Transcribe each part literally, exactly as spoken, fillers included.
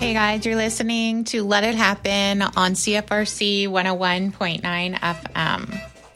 Hey guys, you're listening to Let It Happen on C F R C one oh one point nine F M.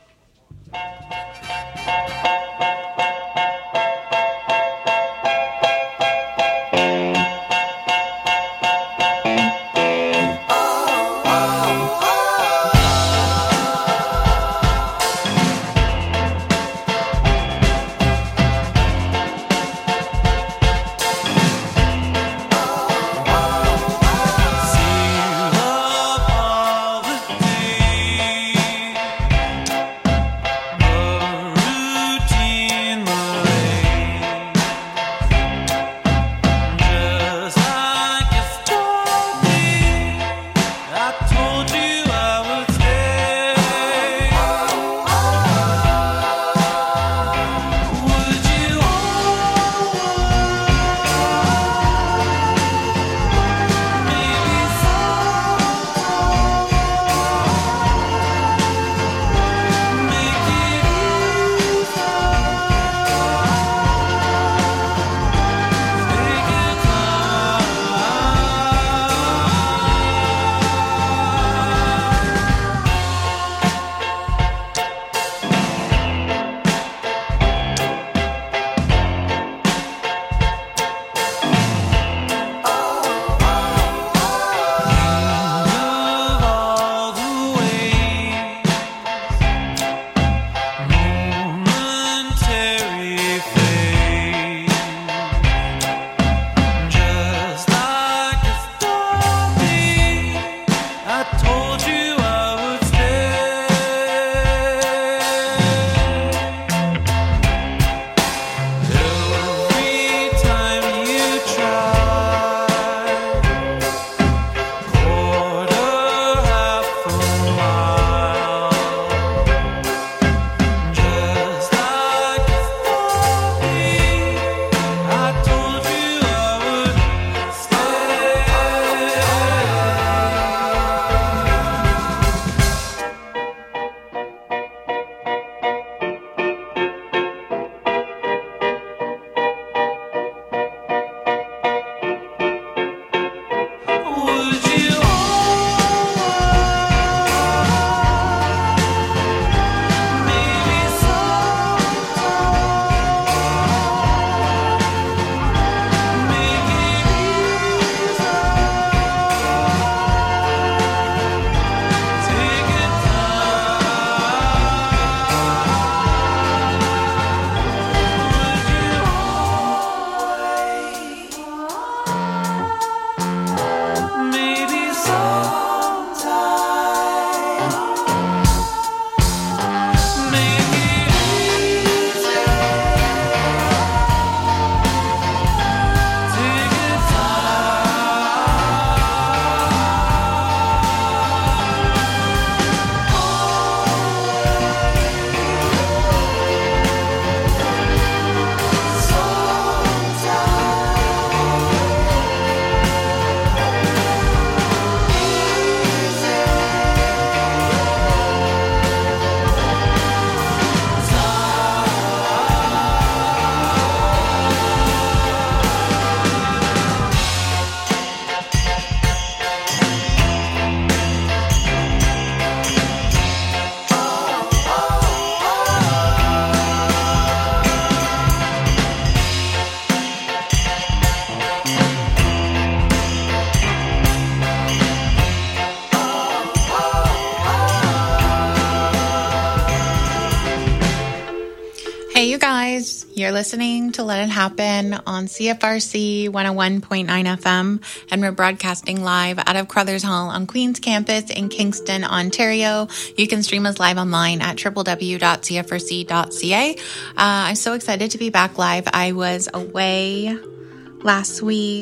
Hey, you guys, you're listening to Let It Happen on C F R C one oh one point nine F M, and we're broadcasting live out of Crothers Hall on Queen's Campus in Kingston, Ontario. You can stream us live online at w w w dot c f r c dot c a. Uh, I'm so excited to be back live. I was away last week.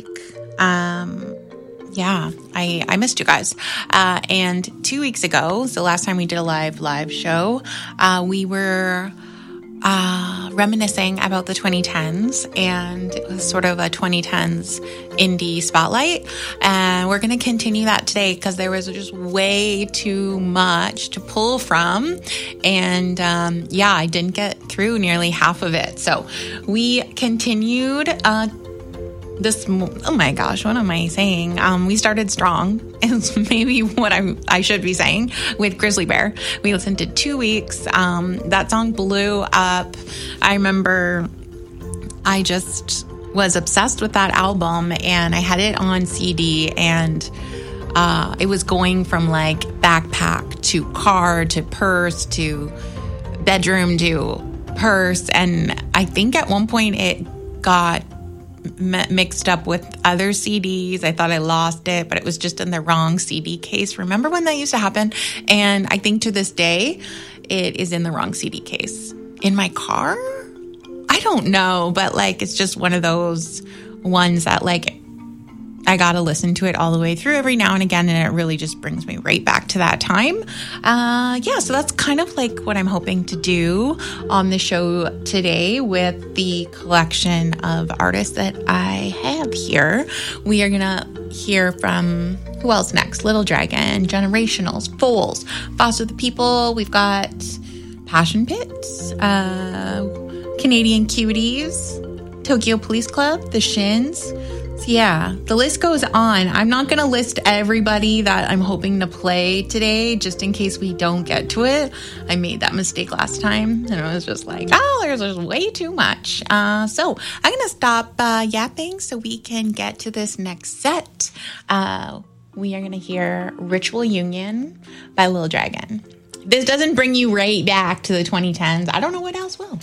Um... Yeah, I, I missed you guys. Uh, and two weeks ago, so last time we did a live live show, uh, we were uh, reminiscing about the twenty tens, and it was sort of a twenty tens indie spotlight. And we're going to continue that today because there was just way too much to pull from. And um, yeah, I didn't get through nearly half of it. So we continued uh this, oh my gosh, what am I saying? Um, we started strong is maybe what I'm, I should be saying with Grizzly Bear. We listened to two weeks. Um, that song blew up. I remember I just was obsessed with that album, and I had it on C D, and uh, it was going from like backpack to car to purse to bedroom to purse. And I think at one point it got mixed up with other C Ds. I thought I lost it, but it was just in the wrong C D case. Remember when that used to happen? And I think to this day, it is in the wrong C D case. In my car? I don't know, but like, it's just one of those ones that like, I got to listen to it all the way through every now and again, and it really just brings me right back to that time. Uh, yeah, so that's kind of like what I'm hoping to do on the show today with the collection of artists that I have here. We are going to hear from, who else next? Little Dragon, Generationals, Foals, Foster the People. We've got Passion Pits, uh, Canadian Cuties, Tokyo Police Club, The Shins. So yeah, the list goes on. I'm not going to list everybody that I'm hoping to play today, just in case we don't get to it. I made that mistake last time, and it was just like, oh, there's, there's way too much. Uh, so I'm going to stop uh, yapping so we can get to this next set. Uh, we are going to hear Ritual Union by Little Dragon. If this doesn't bring you right back to the twenty tens, I don't know what else will.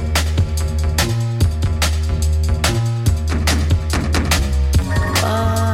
Oh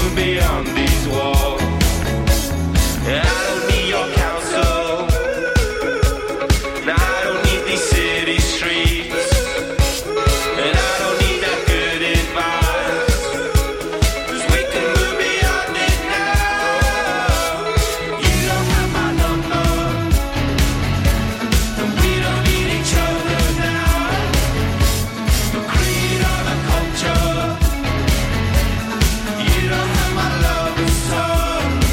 move beyond these walls. I don't need your counsel. No, I don't need these city streets. And I don't need that good advice. 'Cause we can move beyond it now. You don't have my number. And we don't need each other now. The creed or the culture. You don't have my love and soul.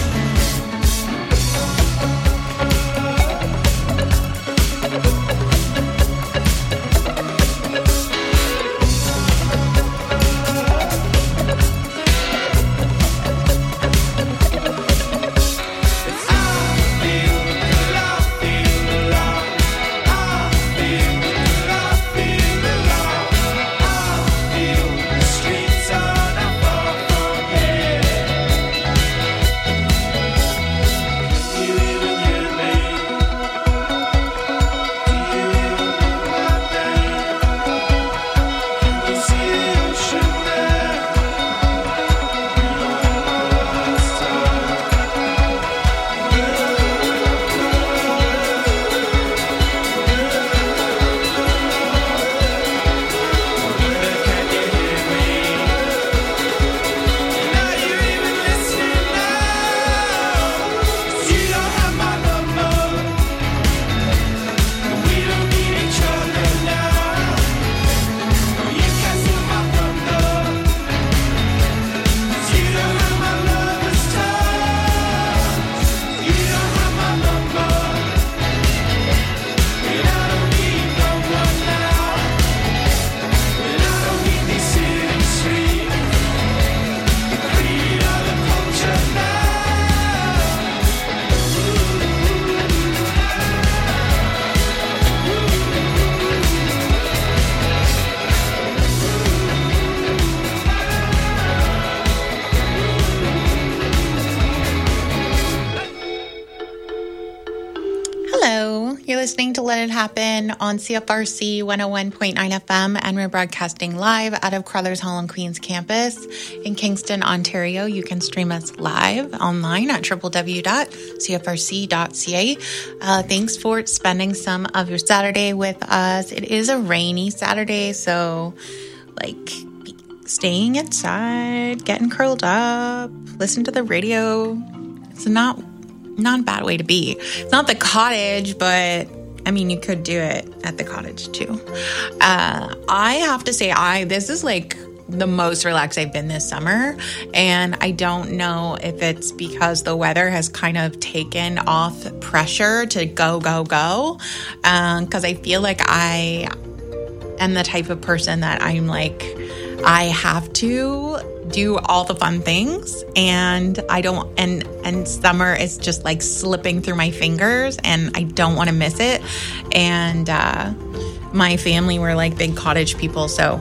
Hello, you're listening to Let It Happen on C F R C one oh one point nine F M, and we're broadcasting live out of Crothers Hall on Queen's campus in Kingston, Ontario. You can stream us live online at w w w dot c f r c dot c a. Uh, thanks for spending some of your Saturday with us. It is a rainy Saturday, so like staying inside, getting curled up, listen to the radio. It's not Not a bad way to be. It's not the cottage, but I mean, you could do it at the cottage too. Uh, I have to say, I this is like the most relaxed I've been this summer, and I don't know if it's because the weather has kind of taken off pressure to go, go, go. Um, 'cause I feel like I am the type of person that I'm like, I have to do all the fun things, and I don't, and, and summer is just like slipping through my fingers, and I don't want to miss it. And, uh, my family were like big cottage people. So,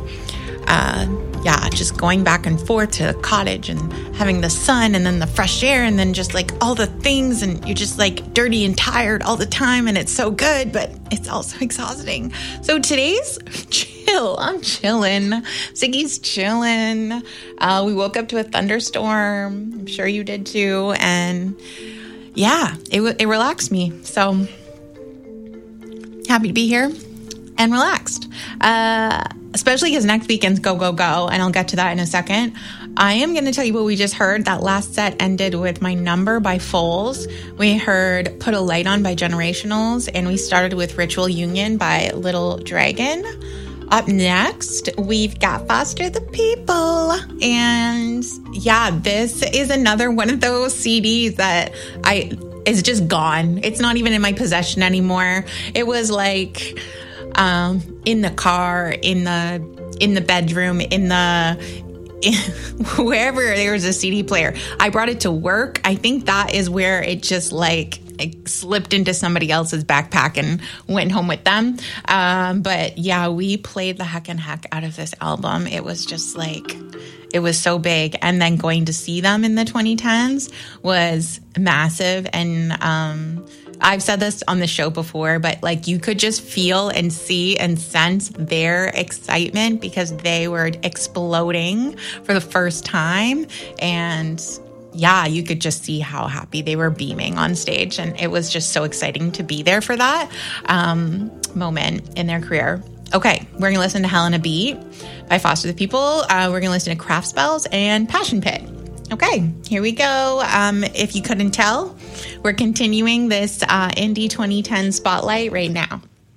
uh, yeah, just going back and forth to the cottage and having the sun and then the fresh air and then just like all the things, and you're just like dirty and tired all the time, and it's so good, but it's also exhausting. So today's chill. I'm chilling. Siggy's chilling. Uh, we woke up to a thunderstorm. I'm sure you did too. And yeah, it it relaxed me. So happy to be here and relaxed. Uh, especially because next weekend's go, go, go. And I'll get to that in a second. I am going to tell you what we just heard. That last set ended with My Number by Foals. We heard Put a Light On by Generationals. And we started with Ritual Union by Little Dragon. Up next, we've got Foster the People. And yeah, this is another one of those C Ds that I is just gone. It's not even in my possession anymore. It was like um, in the car, in the in the bedroom, in the in, wherever there was a C D player. I brought it to work. I think that is where it just like it slipped into somebody else's backpack and went home with them. Um, but yeah, we played the heck and heck out of this album. It was just like, it was so big. And then going to see them in the twenty tens was massive. And um, I've said this on the show before, but like you could just feel and see and sense their excitement because they were exploding for the first time. And yeah, you could just see how happy they were beaming on stage. And it was just so exciting to be there for that um, moment in their career. Okay, we're going to listen to Helena Beat by Foster the People. Uh, we're going to listen to Craft Spells and Passion Pit. Okay, here we go. Um, if you couldn't tell, we're continuing this uh, Indie twenty ten Spotlight right now.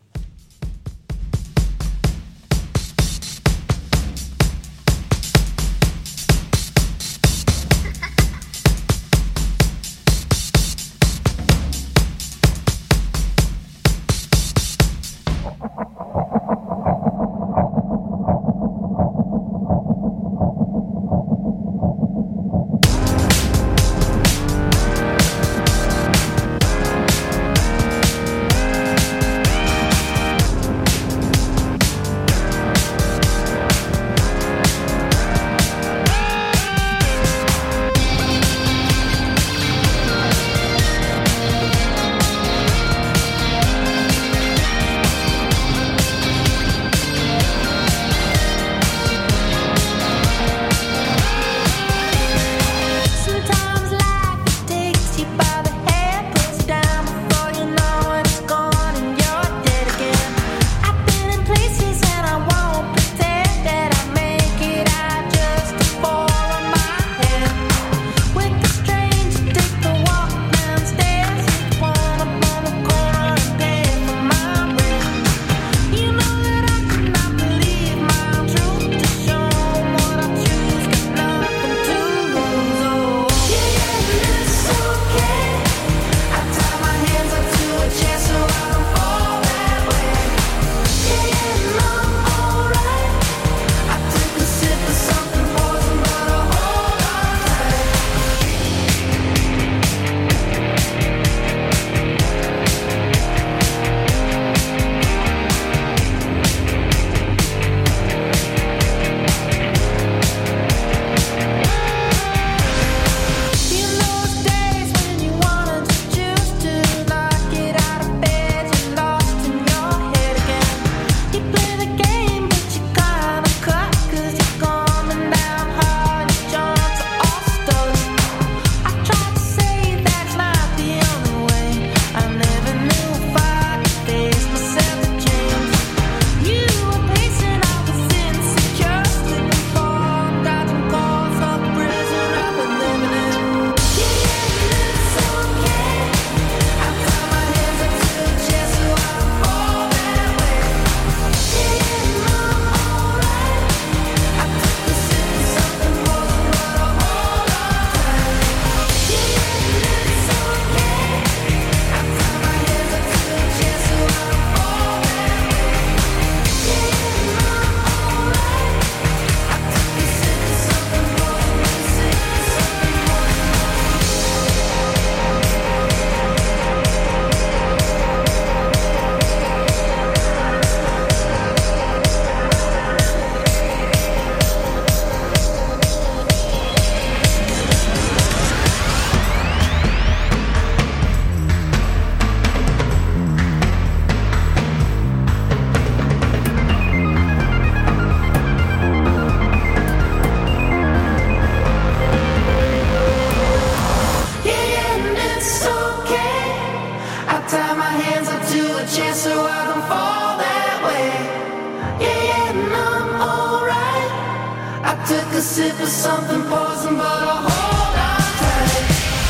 a sip of something poison, but I'll hold on tight.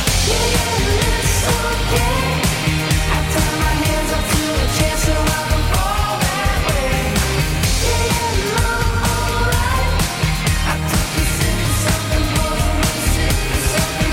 Yeah, it's okay. I turn my hands up to the chest so I can fall that way. Yeah, I'm alright. I took a sip of something poison, a sip of something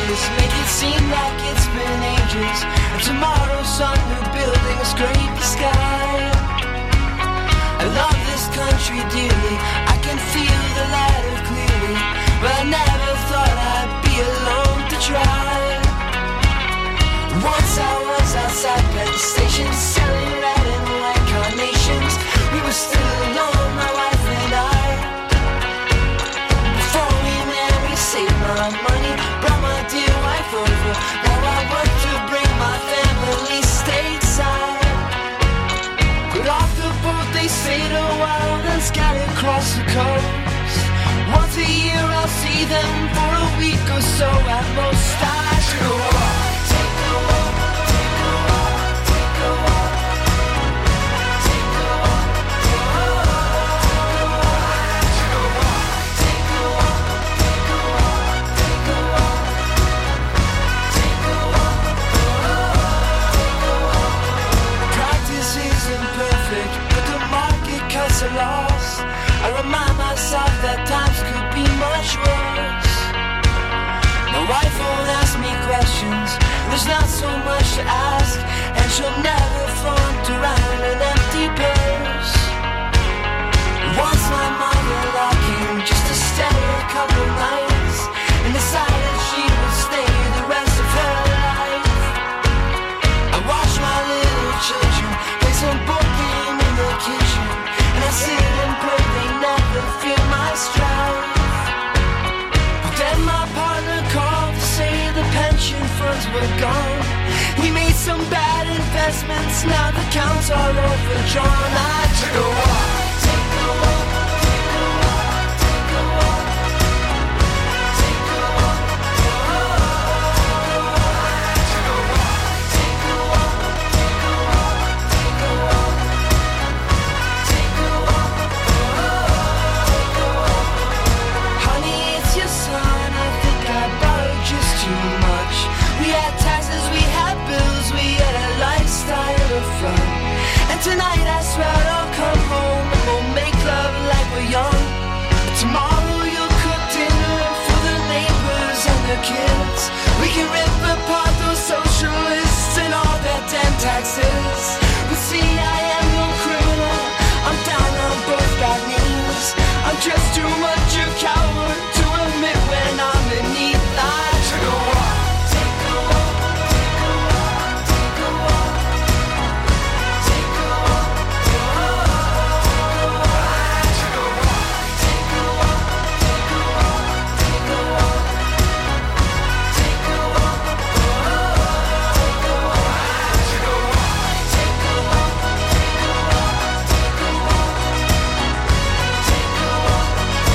pages make it seem like it's been ages, and tomorrow's sun new building will scrape the sky. I love this country dearly, I can feel the ladder clearly, but I never thought I'd be alone to try. Once I was outside Penn Station selling red and white carnations. We were still alone, my wife and I. Before we married, saved my money, brought my dear wife over. Now I work to bring my family stateside. But off the boat they stayed a while, then scattered across the coast. Once a year I'll see them for a week or so at most. I should go walk, take a walk, take a walk, take a walk, take a walk, take a walk, take a walk, take a walk, take a walk, take a walk, take a walk. Practice isn't perfect, but the market cuts a loss. I remind myself that times could be much worse. My wife won't ask me questions, there's not so much to ask, and she'll never flaunt around an empty purse. Once my mother-in-law came just to stay a couple nights, and decided she would stay the rest of her life. I watch my little children play some board game in the kitchen, and I sit and pray they never feel my strife. But then my partner called to say the pension funds were gone. We made some bad investments, now the accounts are overdrawn. I took a walk, take a walk, take a walk, take a walk, take a walk, take a walk, take a walk, take a walk, take a walk, take a walk, take a walk. Honey, it's your son, I think I borrowed just too much. We had taxes, we had bills, we had a lifestyle of fun. And tonight I swear I'll come home and we'll make love like we're young. But tomorrow you'll cook dinner for the neighbors and their kids. We can rip apart those socialists and all their damn taxes. But see, I am no criminal, I'm down on both bad knees. I'm just too much a coward to admit when I'm beneath. I took a walk, take a walk, take a walk, take a walk, take a walk, take a walk, take a walk, take a walk, take a walk, take a walk, take a walk, take a walk, take a walk, take a walk, take a walk, take a walk, take a walk,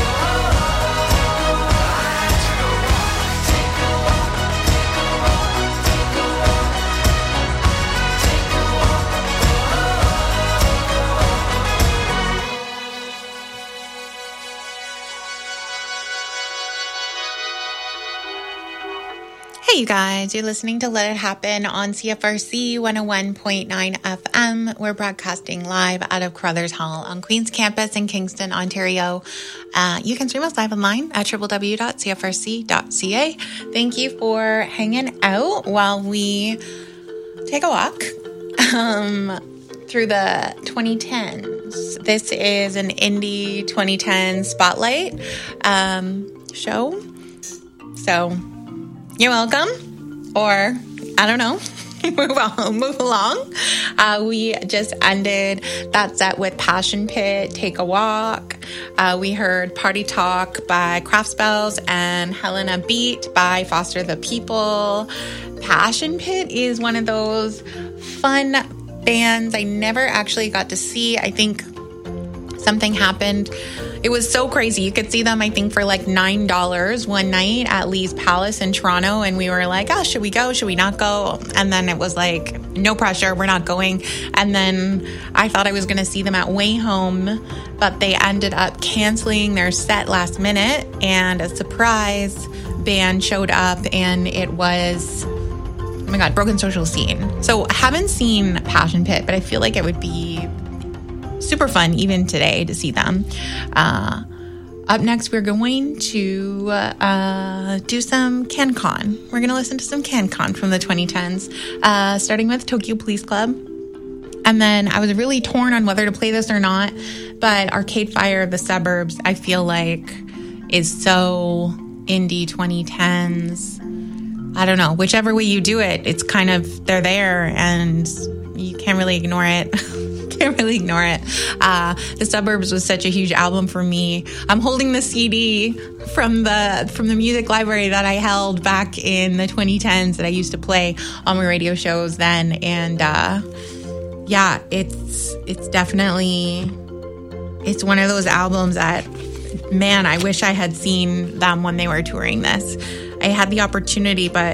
Hey, you guys, you're listening to Let It Happen on C F R C one oh one point nine F M. We're broadcasting live out of Crothers Hall on Queen's Campus in Kingston, Ontario. Uh, you can stream us live online at w w w dot c f r c dot c a. Thank you for hanging out while we take a walk um, through the twenty tens. This is an indie twenty ten spotlight um, show. So you're welcome, or I don't know, move on, move along. Uh, we just ended that set with Passion Pit, Take a Walk. Uh, we heard Party Talk by Craft Spells and Helena Beat by Foster the People. Passion Pit is one of those fun bands I never actually got to see. I think something happened. It was so crazy. You could see them, I think, for like nine dollars one night at Lee's Palace in Toronto. And we were like, oh, should we go? Should we not go? And then it was like, no pressure. We're not going. And then I thought I was going to see them at Way Home, but they ended up canceling their set last minute. And a surprise band showed up, and it was, oh my God, Broken Social Scene. So I haven't seen Passion Pit, but I feel like it would be super fun even today to see them. Uh, Up next, we're going to uh, do some CanCon. We're going to listen to some CanCon from the twenty tens, uh, starting with Tokyo Police Club. And then I was really torn on whether to play this or not, but Arcade Fire, The Suburbs, I feel like is so indie twenty tens. I don't know. Whichever way you do it, it's kind of, they're there and you can't really ignore it. Can't really ignore it. Uh, the Suburbs was such a huge album for me. I'm holding the C D from the from the music library that I held back in the twenty tens that I used to play on my radio shows then, and uh, yeah, it's it's definitely it's one of those albums that, man, I wish I had seen them when they were touring this. I had the opportunity, but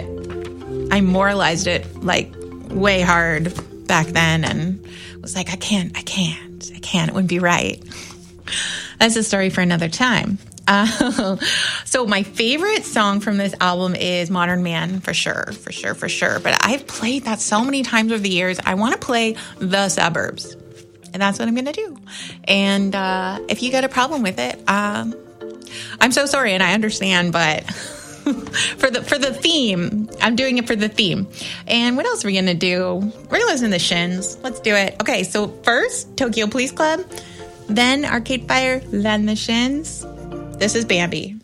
I moralized it like way hard back then, and was like, I can't, I can't, I can't, it wouldn't be right. That's a story for another time. Uh, so my favorite song from this album is Modern Man, for sure, for sure, for sure. But I've played that so many times over the years. I want to play The Suburbs, and that's what I'm going to do. And uh, if you got a problem with it, um, I'm so sorry, and I understand, but for the for the theme, I'm doing it for the theme. And what else are we gonna do? We're gonna listen to the Shins. Let's do it. Okay, so first Tokyo Police Club, then Arcade Fire, then the Shins. This is Bambi.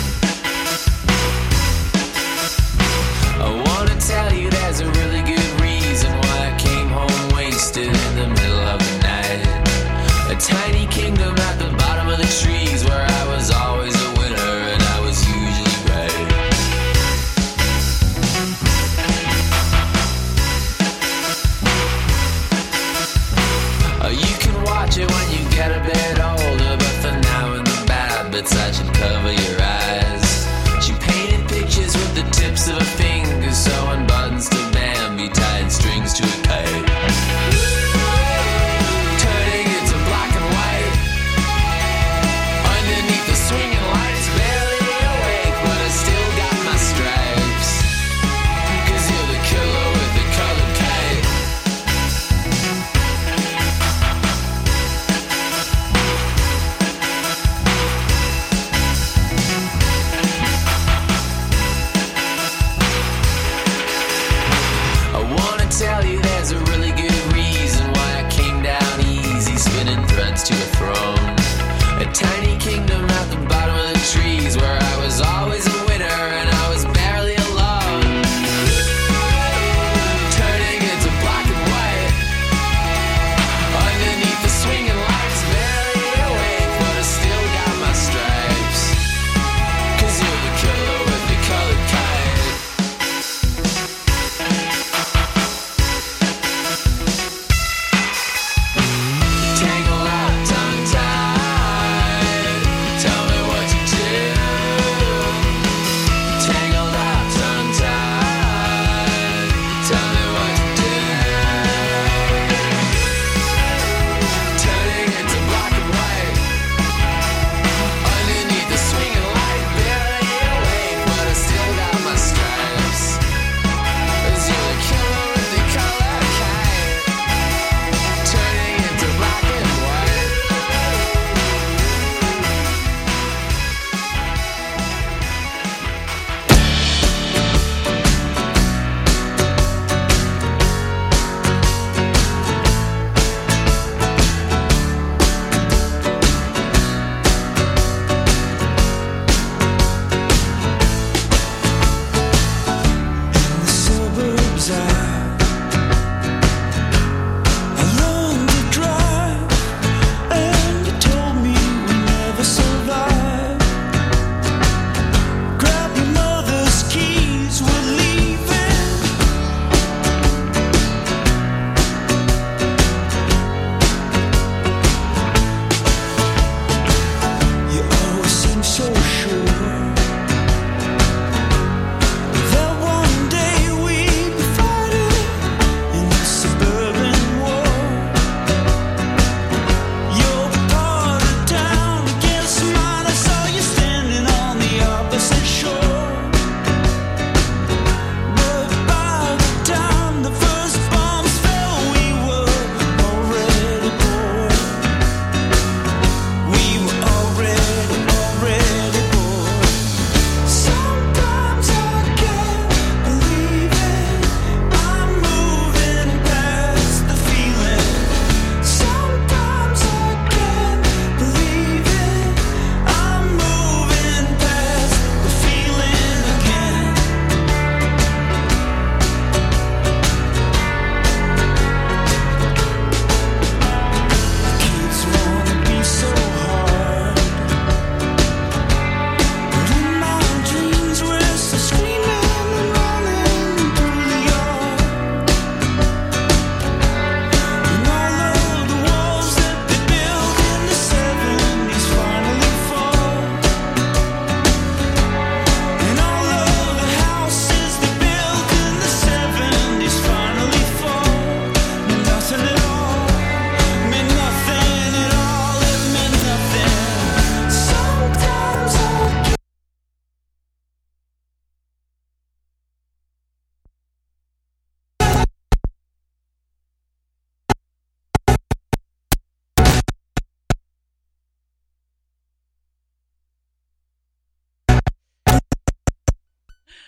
I wanna tell you there's a really good reason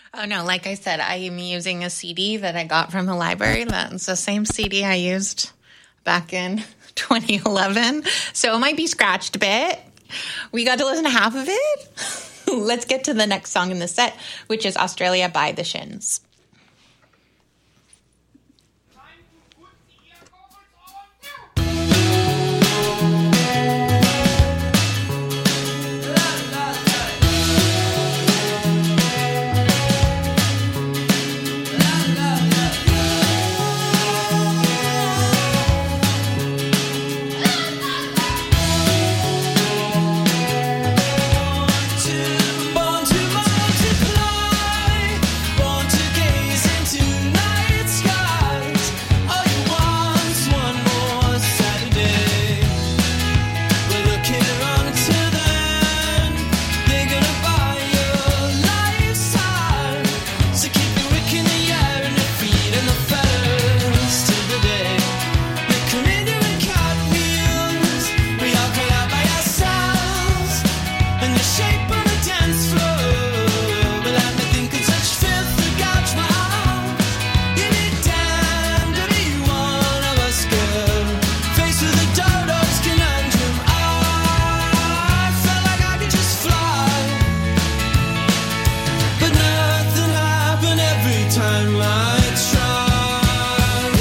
Oh, no, like I said, I am using a C D that I got from the library. That's the same C D I used back in twenty eleven. So it might be scratched a bit. We got to listen to half of it. Let's get to the next song in the set, which is Australia by The Shins. Born to multiply, born to gaze into night skies. All you want's one more Saturday. We're looking around until then. They're gonna buy your lifetime. So keep your wick in the air and your feet and the feathers till the day. They come in doing cartwheels. We all call out by ourselves. And the shape of the dance floor. But let me think of such filth to gouge my arms. You'd be damned to be one of us, girl. Faced with a dodo's conundrum. I felt like I could just fly. But nothing happened every time I tried.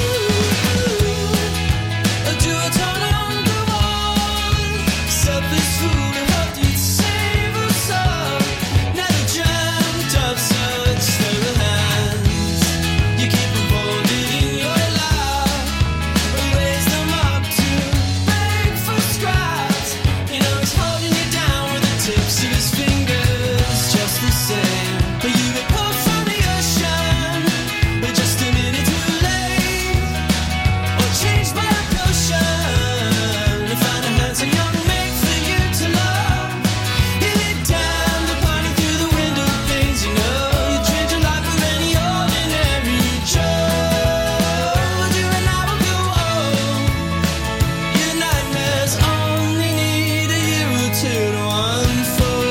Do a turn on the wall. Selfish fool who hoped you'd save us all. Never dreamt of such sterile hands. You keep them folded in your lap, or raise them up to beg for scraps. You know he's holding you down with the tips of his fingers, just the same. But you get pulled from the ocean, but just a minute too late. Or changed by a potion to find a handsome young mate for you to love. You be damned to party through the window things you know. You trade your life for any ordinary Joe. You and I will go old. Your nightmares only need a year or two to unfold.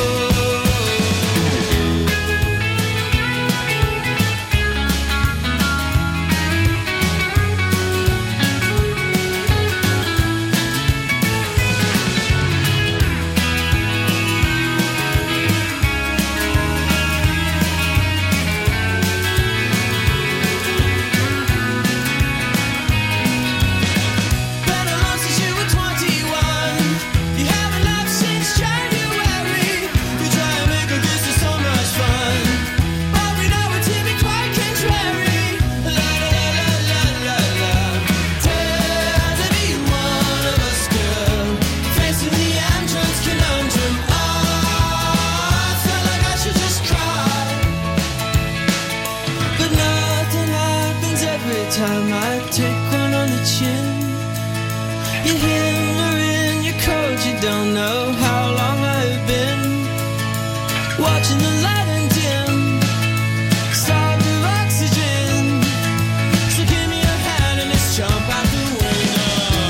Been alone since you were twenty-one. You haven't laughed since January. You try and make a business so much fun, but we know it to be quite contrary. La la la la la la. Dare to be one of us, girl. Facing the entrance conundrum. I felt like I should just cry. But nothing happens every time I take one on the chin. You hammer in your coat, you don't know how long I've been watching the light and dim, starve of oxygen. So give me your hand and let's jump out the window.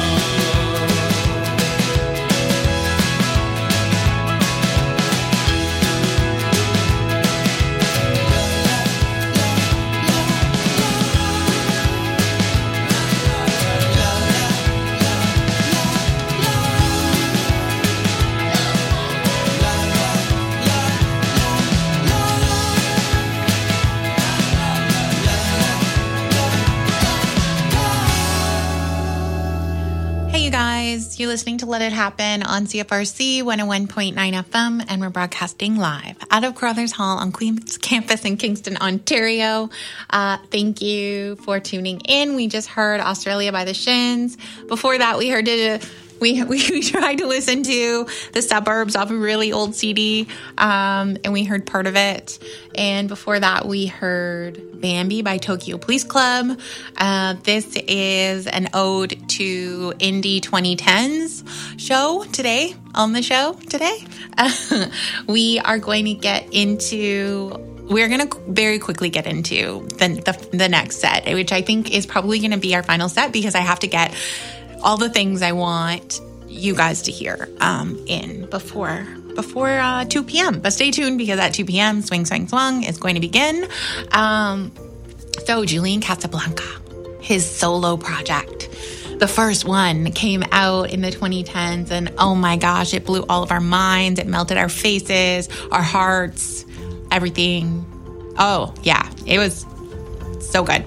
Hey, you guys, you're listening to Let It Happen on C F R C one oh one point nine F M, and we're broadcasting live out of Crothers Hall on Queen's campus in Kingston, Ontario. Uh, thank you for tuning in. We just heard Australia by The Shins. Before that, we heard it. We, we we tried to listen to The Suburbs off a really old C D, um, and we heard part of it. And before that, we heard Bambi by Tokyo Police Club. Uh, this is an ode to Indie twenty tens show today, on the show today. Uh, we are going to get into... We're going to very quickly get into the, the, the next set, which I think is probably going to be our final set because I have to get all the things I want you guys to hear um, in before before uh, two p.m. But stay tuned because at two p.m. Swing, Swang, Swung is going to begin. Um, so Julian Casablanca, his solo project. The first one came out in the twenty tens, and oh my gosh, it blew all of our minds. It melted our faces, our hearts, everything. Oh, yeah, it was so good.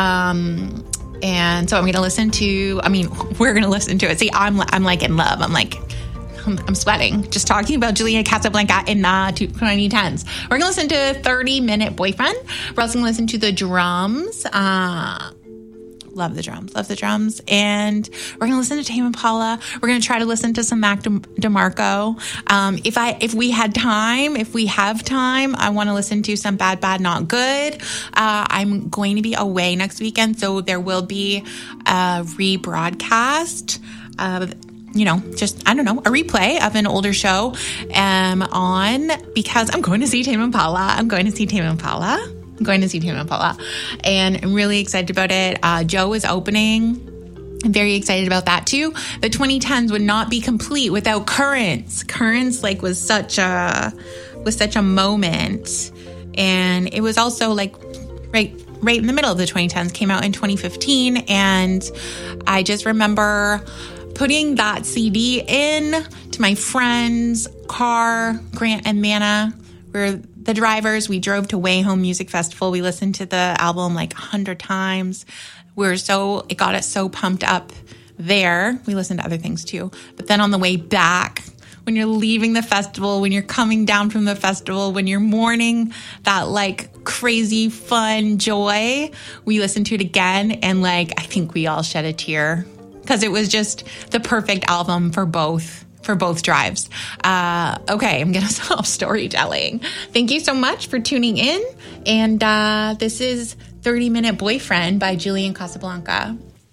Um, and so I'm going to listen to, I mean, we're going to listen to it. See, I'm, I'm like in love. I'm like, I'm, I'm sweating just talking about Julian Casablanca in the twenty tens. We're going to listen to thirty minute Boyfriend. We're also going to listen to the drums. Uh, Love the drums, love the drums. And we're going to listen to Tame Impala. We're going to try to listen to some Mac De- DeMarco. Um, if I, if we had time, if we have time, I want to listen to some Bad, Bad, Not Good. Uh, I'm going to be away next weekend, so there will be a rebroadcast of, you know, just, I don't know, a replay of an older show um, on, because I'm going to see Tame Impala. I'm going to see Tame Impala. I'm going to see Tame Impala, and I'm really excited about it. Uh, Joe is opening. I'm very excited about that too. The twenty tens would not be complete without Currents. Currents like was such a was such a moment, and it was also like right right in the middle of the twenty tens. Came out in twenty fifteen, and I just remember putting that C D in to my friend's car, Grant and Manna. We're the drivers. We drove to Way Home Music Festival. We listened to the album like a hundred times. We were so, it got us so pumped up there. We listened to other things too. But then on the way back, when you're leaving the festival, when you're coming down from the festival, when you're mourning that like crazy fun joy, we listened to it again. And like, I think we all shed a tear because it was just the perfect album for both. For both drives. Uh, okay, I'm going to stop storytelling. Thank you so much for tuning in. And uh, this is thirty minute Boyfriend by Julian Casablanca.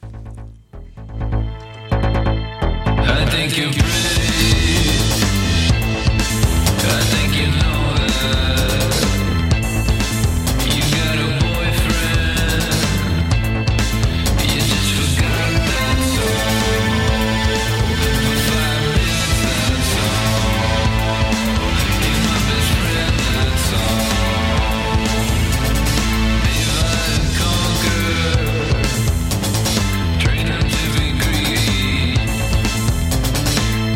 I think you're pretty. I think you know that. You got a boyfriend. You just forgot that song. For five minutes, that's all. You're my best friend, that's all. Divide and conquer. Train them to be greedy.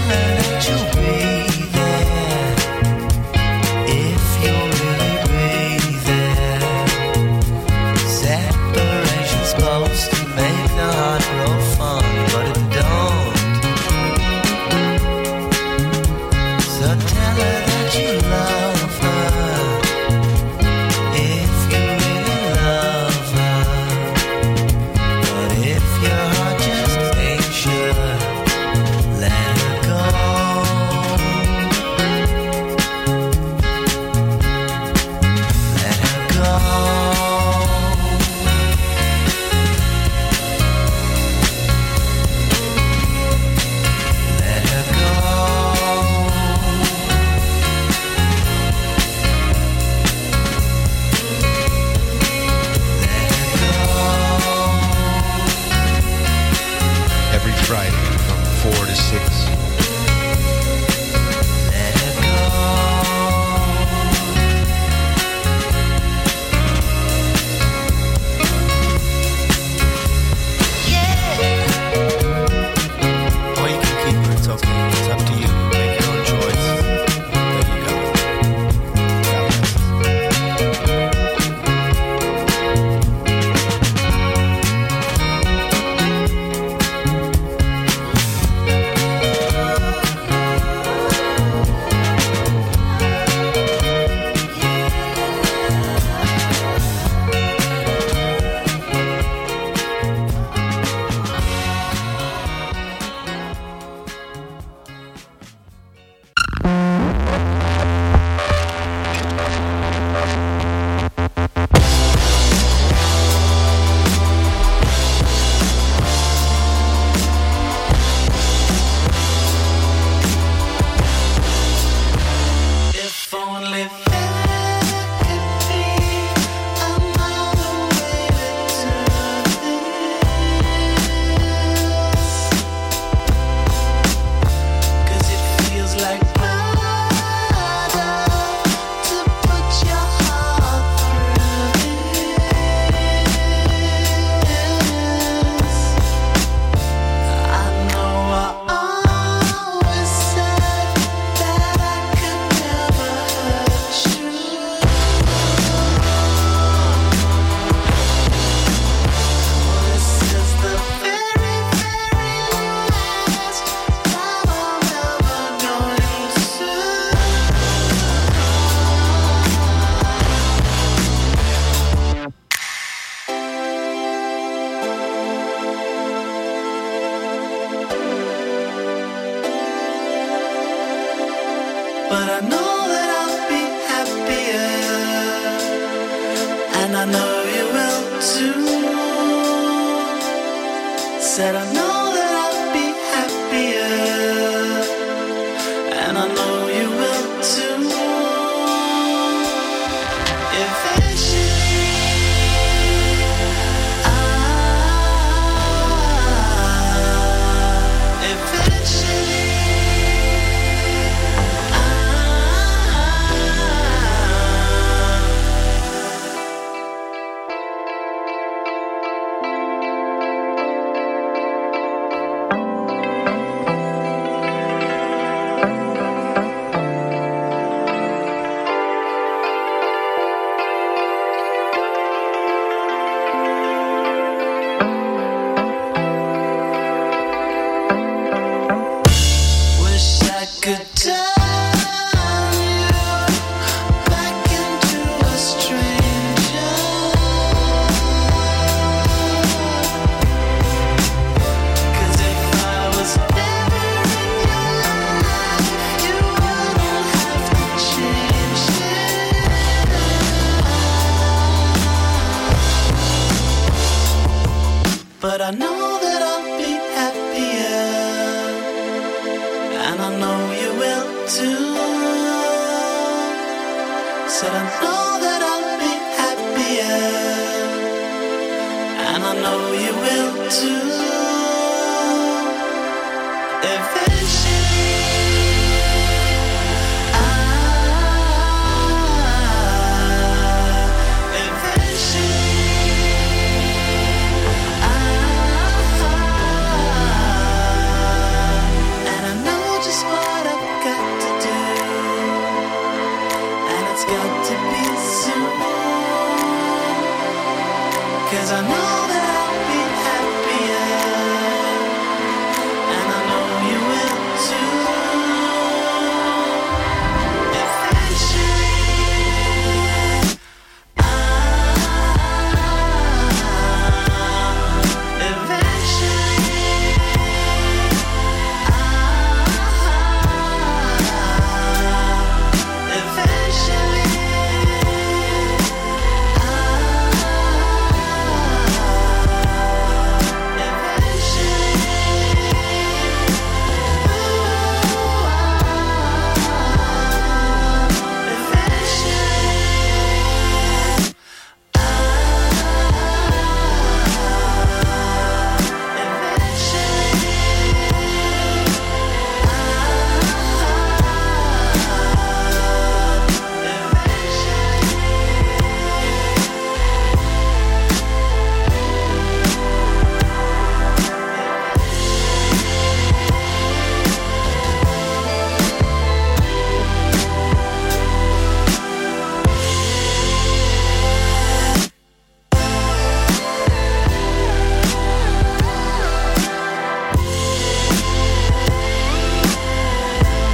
that you'll be there. If you're really, really there. Separation's supposed to make the heart grow fond, but it don't. So tell her that you love her. If you really love her. But if your heart just ain't sure, let her go. Let her go. Let her go. Every Friday from four to six. Let her go. Yeah. Or you can keep her, it's okay. It's up to you. Make your own choice. There you go. God bless. If only there could be another way to do this. 'Cause it feels like murder to put your heart through this. I know I always said that I could never hurt you. This is the very, very last time I'm ever going to. But I know that I'll be happier, and I know you will too. Said I know that I'll be happier, and I know you will too. Eventually, I, eventually. Wish I could turn you back into a stranger. 'Cause if I was never in your life, you wouldn't have to change it. But I know that I'll be happier, and I know you will too. Said I know that I'll be happier, and I know you will too. Eventually, I, eventually, I, and I know just I know